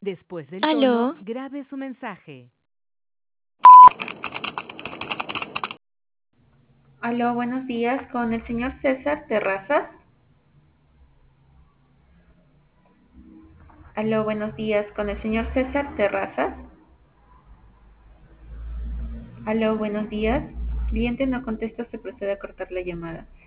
Después del tono, Aló, grabe su mensaje. Aló, buenos días, con el señor César Terrazas. Aló, buenos días, con el señor César Terrazas. Aló, buenos días. Cliente no contesta, se procede a cortar la llamada.